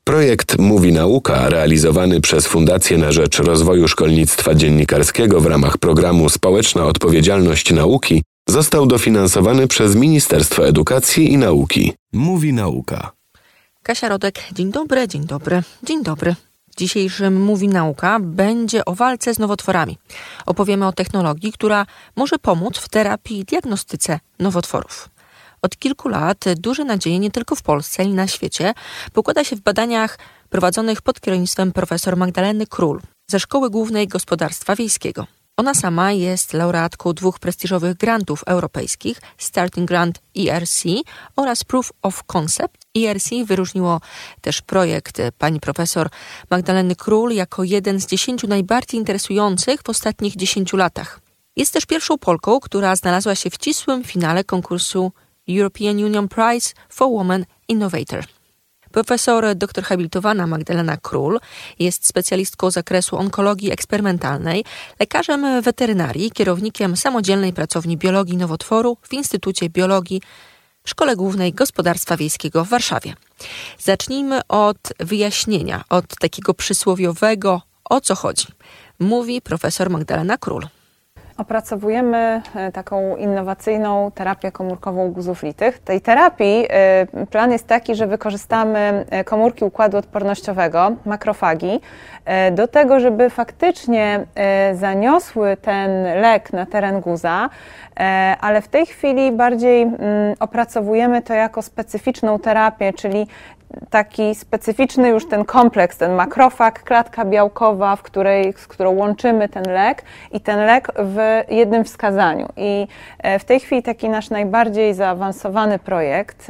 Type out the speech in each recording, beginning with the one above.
Projekt Mówi Nauka, realizowany przez Fundację na rzecz Rozwoju Szkolnictwa Dziennikarskiego w ramach programu Społeczna Odpowiedzialność Nauki, został dofinansowany przez Ministerstwo Edukacji i Nauki. Mówi Nauka. Kasia Rodek, dzień dobry, dzień dobry, dzień dobry. Dzisiejszym Mówi Nauka będzie o walce z nowotworami. Opowiemy o technologii, która może pomóc w terapii i diagnostyce nowotworów. Od kilku lat duże nadzieje nie tylko w Polsce, ale i na świecie pokłada się w badaniach prowadzonych pod kierownictwem profesor Magdaleny Król ze Szkoły Głównej Gospodarstwa Wiejskiego. Ona sama jest laureatką 2 prestiżowych grantów europejskich, Starting Grant ERC oraz Proof of Concept. ERC wyróżniło też projekt pani profesor Magdaleny Król jako jeden z 10 najbardziej interesujących w ostatnich 10 latach. Jest też pierwszą Polką, która znalazła się w ścisłym finale konkursu European Union Prize for Women Innovator. Profesor dr habilitowana Magdalena Król jest specjalistką z zakresu onkologii eksperymentalnej, lekarzem weterynarii, kierownikiem samodzielnej pracowni biologii nowotworu w Instytucie Biologii w Szkole Głównej Gospodarstwa Wiejskiego w Warszawie. Zacznijmy od wyjaśnienia, od takiego przysłowiowego, o co chodzi. Mówi profesor Magdalena Król. Opracowujemy taką innowacyjną terapię komórkową guzów litych. Tej terapii plan jest taki, że wykorzystamy komórki układu odpornościowego, makrofagi, do tego, żeby faktycznie zaniosły ten lek na teren guza, ale w tej chwili bardziej opracowujemy to jako specyficzną terapię, czyli taki specyficzny już ten kompleks, ten makrofag, klatka białkowa, z którą łączymy ten lek i ten lek w jednym wskazaniu. I w tej chwili taki nasz najbardziej zaawansowany projekt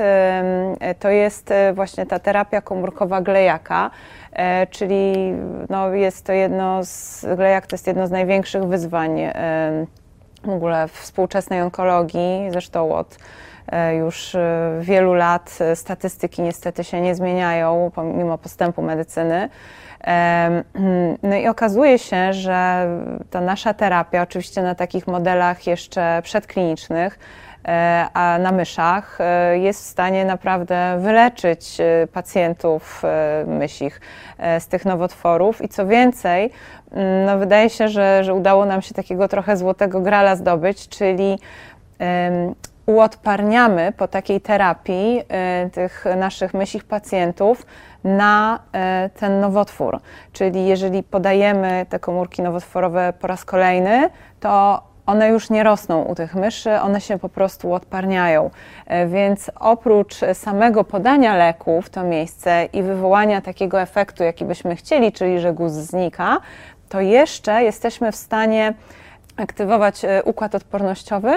to jest właśnie ta terapia komórkowa glejaka, czyli jest to glejak to jest jedno z największych wyzwań w ogóle współczesnej onkologii, zresztą od już wielu lat statystyki niestety się nie zmieniają pomimo postępu medycyny. No i okazuje się, że ta nasza terapia, oczywiście na takich modelach jeszcze przedklinicznych, a na myszach, jest w stanie naprawdę wyleczyć pacjentów mysich z tych nowotworów i co więcej, wydaje się, że udało nam się takiego trochę złotego grala zdobyć, czyli uodparniamy po takiej terapii tych naszych mysich pacjentów na ten nowotwór. Czyli jeżeli podajemy te komórki nowotworowe po raz kolejny, to one już nie rosną u tych myszy, one się po prostu uodparniają. Więc oprócz samego podania leku w to miejsce i wywołania takiego efektu, jaki byśmy chcieli, czyli że guz znika, to jeszcze jesteśmy w stanie aktywować układ odpornościowy,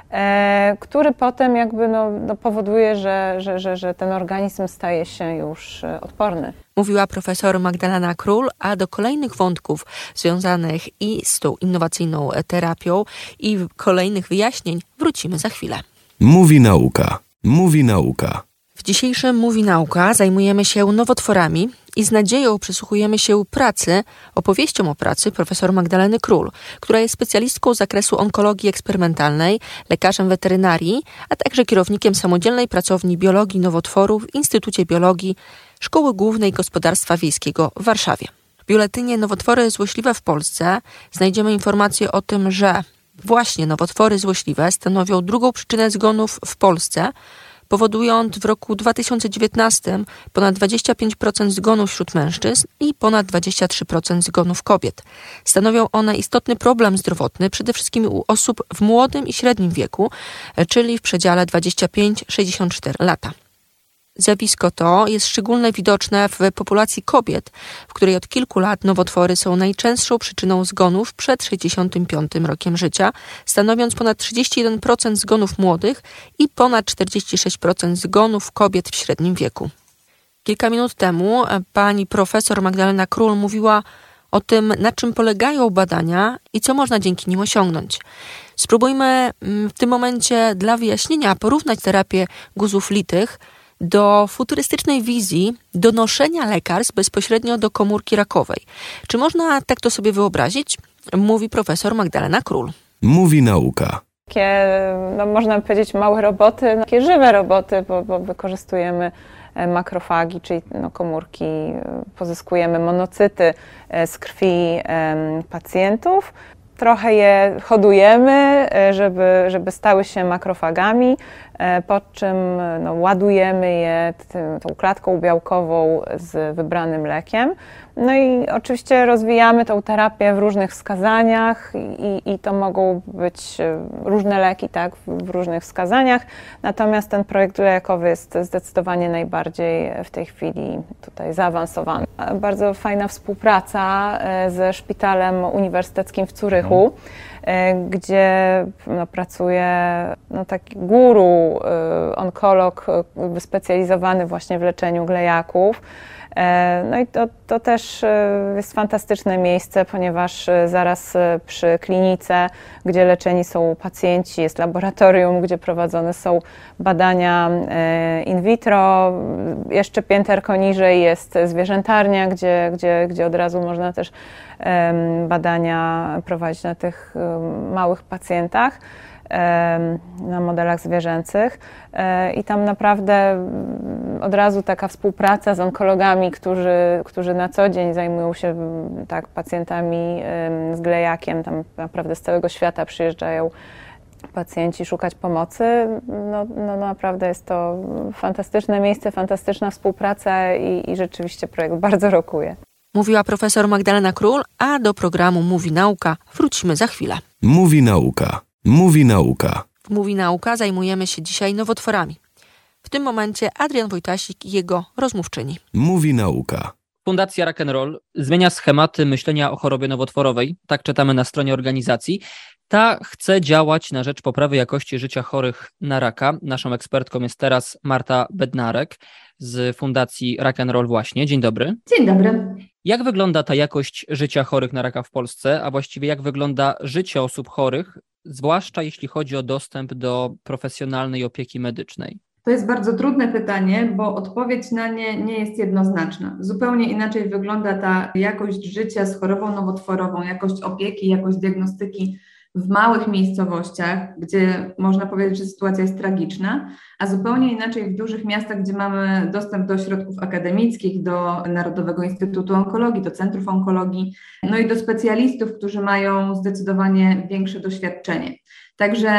który potem powoduje, że ten organizm staje się już odporny. Mówiła profesor Magdalena Król, a do kolejnych wątków związanych i z tą innowacyjną terapią i kolejnych wyjaśnień wrócimy za chwilę. Mówi Nauka. Mówi Nauka. W dzisiejszym Mówi Nauka zajmujemy się nowotworami i z nadzieją przysłuchujemy się opowieściom o pracy profesor Magdaleny Król, która jest specjalistką z zakresu onkologii eksperymentalnej, lekarzem weterynarii, a także kierownikiem samodzielnej pracowni biologii nowotworu w Instytucie Biologii Szkoły Głównej Gospodarstwa Wiejskiego w Warszawie. W biuletynie Nowotwory złośliwe w Polsce znajdziemy informację o tym, że właśnie nowotwory złośliwe stanowią drugą przyczynę zgonów w Polsce, powodując w roku 2019 ponad 25% zgonów wśród mężczyzn i ponad 23% zgonów kobiet. Stanowią one istotny problem zdrowotny przede wszystkim u osób w młodym i średnim wieku, czyli w przedziale 25-64 lata. Zjawisko to jest szczególnie widoczne w populacji kobiet, w której od kilku lat nowotwory są najczęstszą przyczyną zgonów przed 65 rokiem życia, stanowiąc ponad 31% zgonów młodych i ponad 46% zgonów kobiet w średnim wieku. Kilka minut temu pani profesor Magdalena Król mówiła o tym, na czym polegają badania i co można dzięki nim osiągnąć. Spróbujmy w tym momencie dla wyjaśnienia porównać terapię guzów litych do futurystycznej wizji donoszenia lekarstw bezpośrednio do komórki rakowej. Czy można tak to sobie wyobrazić? Mówi profesor Magdalena Król. Mówi Nauka. Takie, można powiedzieć, małe roboty, takie żywe roboty, bo wykorzystujemy makrofagi, czyli komórki, pozyskujemy monocyty z krwi pacjentów. Trochę je hodujemy, żeby stały się makrofagami, po czym ładujemy je tą klatką białkową z wybranym lekiem. No i oczywiście rozwijamy tą terapię w różnych wskazaniach i to mogą być różne leki, tak, w różnych wskazaniach. Natomiast ten projekt lekowy jest zdecydowanie najbardziej w tej chwili tutaj zaawansowany. Bardzo fajna współpraca ze Szpitalem Uniwersyteckim w Zurychu, gdzie pracuje taki guru, onkolog wyspecjalizowany właśnie w leczeniu glejaków. No i to też jest fantastyczne miejsce, ponieważ zaraz przy klinice, gdzie leczeni są pacjenci, jest laboratorium, gdzie prowadzone są badania in vitro. Jeszcze pięterko niżej jest zwierzętarnia, gdzie od razu można też badania prowadzić na tych małych pacjentach, na modelach zwierzęcych i tam naprawdę od razu taka współpraca z onkologami, którzy na co dzień zajmują się tak pacjentami z glejakiem, tam naprawdę z całego świata przyjeżdżają pacjenci szukać pomocy. No naprawdę jest to fantastyczne miejsce, fantastyczna współpraca i rzeczywiście projekt bardzo rokuje. Mówiła profesor Magdalena Król, a do programu Mówi Nauka wrócimy za chwilę. Mówi Nauka. Mówi Nauka. W Mówi Nauka zajmujemy się dzisiaj nowotworami. W tym momencie Adrian Wojtasik i jego rozmówczyni. Mówi Nauka. Fundacja Rock'n'Roll zmienia schematy myślenia o chorobie nowotworowej, tak czytamy na stronie organizacji. Ta chce działać na rzecz poprawy jakości życia chorych na raka. Naszą ekspertką jest teraz Marta Bednarek z Fundacji Rock'n'Roll właśnie. Dzień dobry. Dzień dobry. Jak wygląda ta jakość życia chorych na raka w Polsce, a właściwie jak wygląda życie osób chorych, zwłaszcza jeśli chodzi o dostęp do profesjonalnej opieki medycznej? To jest bardzo trudne pytanie, bo odpowiedź na nie nie jest jednoznaczna. Zupełnie inaczej wygląda ta jakość życia z chorobą nowotworową, jakość opieki, jakość diagnostyki w małych miejscowościach, gdzie można powiedzieć, że sytuacja jest tragiczna, a zupełnie inaczej w dużych miastach, gdzie mamy dostęp do ośrodków akademickich, do Narodowego Instytutu Onkologii, do centrów onkologii, no i do specjalistów, którzy mają zdecydowanie większe doświadczenie. Także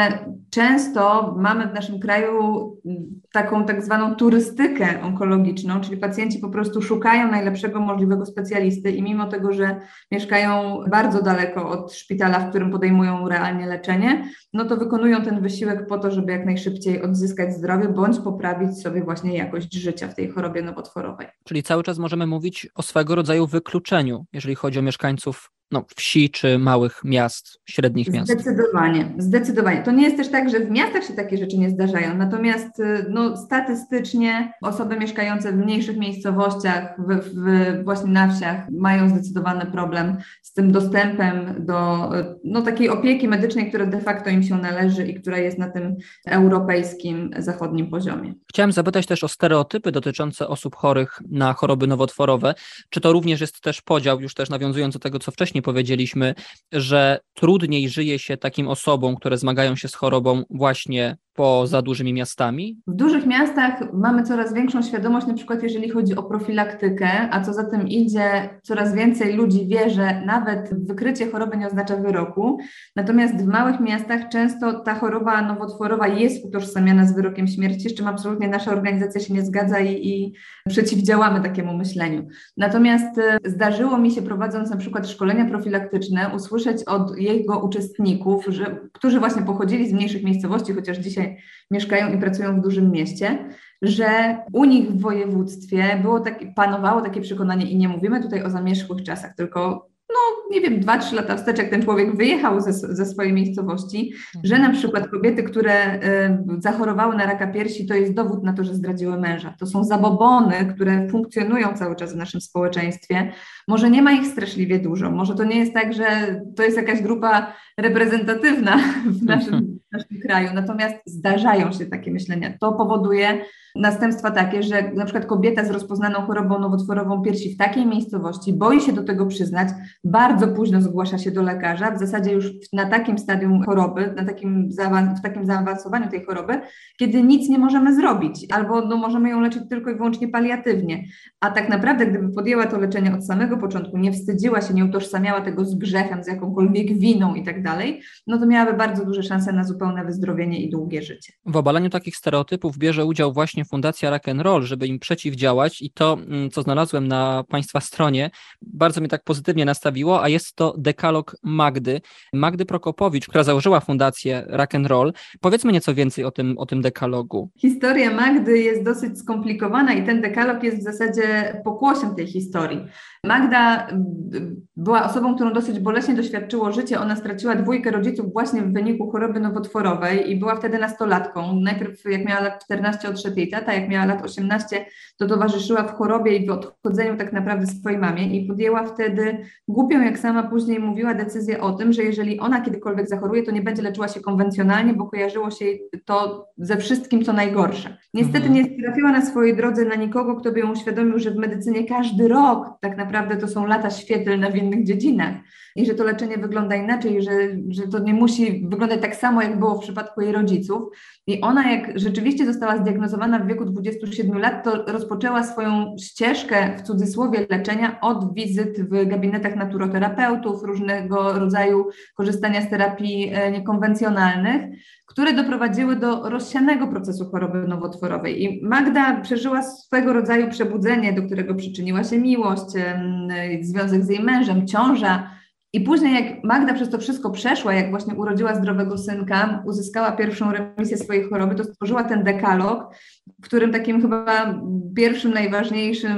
często mamy w naszym kraju taką tak zwaną turystykę onkologiczną, czyli pacjenci po prostu szukają najlepszego możliwego specjalisty i mimo tego, że mieszkają bardzo daleko od szpitala, w którym podejmują realnie leczenie, no to wykonują ten wysiłek po to, żeby jak najszybciej odzyskać zdrowie bądź poprawić sobie właśnie jakość życia w tej chorobie nowotworowej. Czyli cały czas możemy mówić o swego rodzaju wykluczeniu, jeżeli chodzi o mieszkańców wsi czy małych miast, średnich miast. Zdecydowanie. To nie jest też tak, że w miastach się takie rzeczy nie zdarzają, natomiast statystycznie osoby mieszkające w mniejszych miejscowościach, właśnie na wsiach mają zdecydowany problem z tym dostępem do takiej opieki medycznej, która de facto im się należy i która jest na tym europejskim, zachodnim poziomie. Chciałem zapytać też o stereotypy dotyczące osób chorych na choroby nowotworowe. Czy to również jest też podział, już też nawiązując do tego, co wcześniej powiedzieliśmy, że trudniej żyje się takim osobom, które zmagają się z chorobą właśnie poza dużymi miastami? W dużych miastach mamy coraz większą świadomość, na przykład jeżeli chodzi o profilaktykę, a co za tym idzie, coraz więcej ludzi wie, że nawet wykrycie choroby nie oznacza wyroku. Natomiast w małych miastach często ta choroba nowotworowa jest utożsamiana z wyrokiem śmierci, z czym absolutnie nasza organizacja się nie zgadza i przeciwdziałamy takiemu myśleniu. Natomiast zdarzyło mi się, prowadząc na przykład szkolenia profilaktyczne, usłyszeć od jego uczestników, którzy właśnie pochodzili z mniejszych miejscowości, chociaż dzisiaj mieszkają i pracują w dużym mieście, że u nich w województwie panowało takie przekonanie i nie mówimy tutaj o zamierzchłych czasach, tylko 2-3 lata wstecz, jak ten człowiek wyjechał ze swojej miejscowości, że na przykład kobiety, które zachorowały na raka piersi, to jest dowód na to, że zdradziły męża. To są zabobony, które funkcjonują cały czas w naszym społeczeństwie. Może nie ma ich straszliwie dużo, może to nie jest tak, że to jest jakaś grupa reprezentatywna w naszym kraju, natomiast zdarzają się takie myślenia. To powoduje, następstwa takie, że na przykład kobieta z rozpoznaną chorobą nowotworową piersi w takiej miejscowości boi się do tego przyznać, bardzo późno zgłasza się do lekarza, w zasadzie już na takim stadium choroby, w takim zaawansowaniu tej choroby, kiedy nic nie możemy zrobić, albo możemy ją leczyć tylko i wyłącznie paliatywnie. A tak naprawdę, gdyby podjęła to leczenie od samego początku, nie wstydziła się, nie utożsamiała tego z grzechem, z jakąkolwiek winą i tak dalej, no to miałaby bardzo duże szanse na zupełne wyzdrowienie i długie życie. W obalaniu takich stereotypów bierze udział właśnie Fundacja Rock & Roll, żeby im przeciwdziałać, i to, co znalazłem na Państwa stronie, bardzo mnie tak pozytywnie nastawiło, a jest to dekalog Magdy Prokopowicz, która założyła Fundację Rock & Roll. Powiedzmy nieco więcej o tym dekalogu. Historia Magdy jest dosyć skomplikowana i ten dekalog jest w zasadzie pokłosiem tej historii. Magda była osobą, którą dosyć boleśnie doświadczyło życie. Ona straciła 2 rodziców właśnie w wyniku choroby nowotworowej i była wtedy nastolatką. Najpierw jak miała lat 14 odszedł jej tata, jak miała lat 18 to towarzyszyła w chorobie i w odchodzeniu tak naprawdę swojej mamie i podjęła wtedy głupią, jak sama później mówiła, decyzję o tym, że jeżeli ona kiedykolwiek zachoruje, to nie będzie leczyła się konwencjonalnie, bo kojarzyło się jej to ze wszystkim, co najgorsze. Niestety nie trafiła na swojej drodze na nikogo, kto by ją uświadomił, że w medycynie każdy rok tak naprawdę to są lata świetlne w innych dziedzinach i że to leczenie wygląda inaczej, że to nie musi wyglądać tak samo, jak było w przypadku jej rodziców. I ona, jak rzeczywiście została zdiagnozowana w wieku 27 lat, to rozpoczęła swoją ścieżkę, w cudzysłowie, leczenia od wizyt w gabinetach naturoterapeutów, różnego rodzaju korzystania z terapii niekonwencjonalnych, które doprowadziły do rozsianego procesu choroby nowotworowej. I Magda przeżyła swego rodzaju przebudzenie, do którego przyczyniła się miłość, związek z jej mężem, ciąża. I później jak Magda przez to wszystko przeszła, jak właśnie urodziła zdrowego synka, uzyskała pierwszą remisję swojej choroby, to stworzyła ten dekalog, w którym takim chyba pierwszym, najważniejszym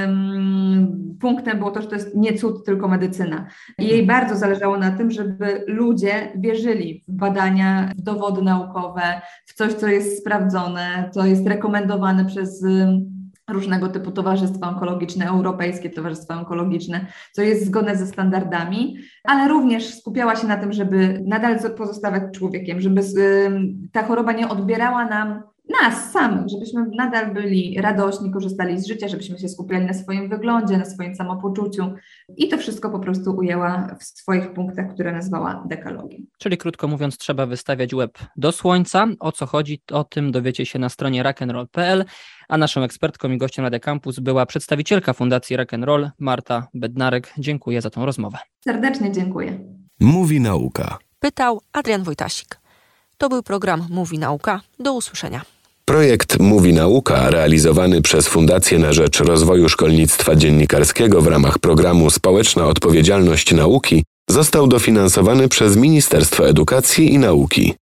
punktem było to, że to jest nie cud, tylko medycyna. I jej bardzo zależało na tym, żeby ludzie wierzyli w badania, w dowody naukowe, w coś, co jest sprawdzone, co jest rekomendowane przez różnego typu towarzystwa onkologiczne, europejskie towarzystwa onkologiczne, co jest zgodne ze standardami, ale również skupiała się na tym, żeby nadal pozostawać człowiekiem, żeby ta choroba nie odbierała nas samych, żebyśmy nadal byli radośni, korzystali z życia, żebyśmy się skupiali na swoim wyglądzie, na swoim samopoczuciu i to wszystko po prostu ujęła w swoich punktach, które nazwała dekalogiem. Czyli krótko mówiąc, trzeba wystawiać łeb do słońca. O co chodzi, o tym dowiecie się na stronie rockandroll.pl, a naszą ekspertką i gościem Radia Campus była przedstawicielka Fundacji Rock & Roll, Marta Bednarek. Dziękuję za tą rozmowę. Serdecznie dziękuję. Mówi Nauka. Pytał Adrian Wojtasik. To był program Mówi Nauka. Do usłyszenia. Projekt Mówi Nauka, realizowany przez Fundację na rzecz Rozwoju Szkolnictwa Dziennikarskiego w ramach programu Społeczna Odpowiedzialność Nauki, został dofinansowany przez Ministerstwo Edukacji i Nauki.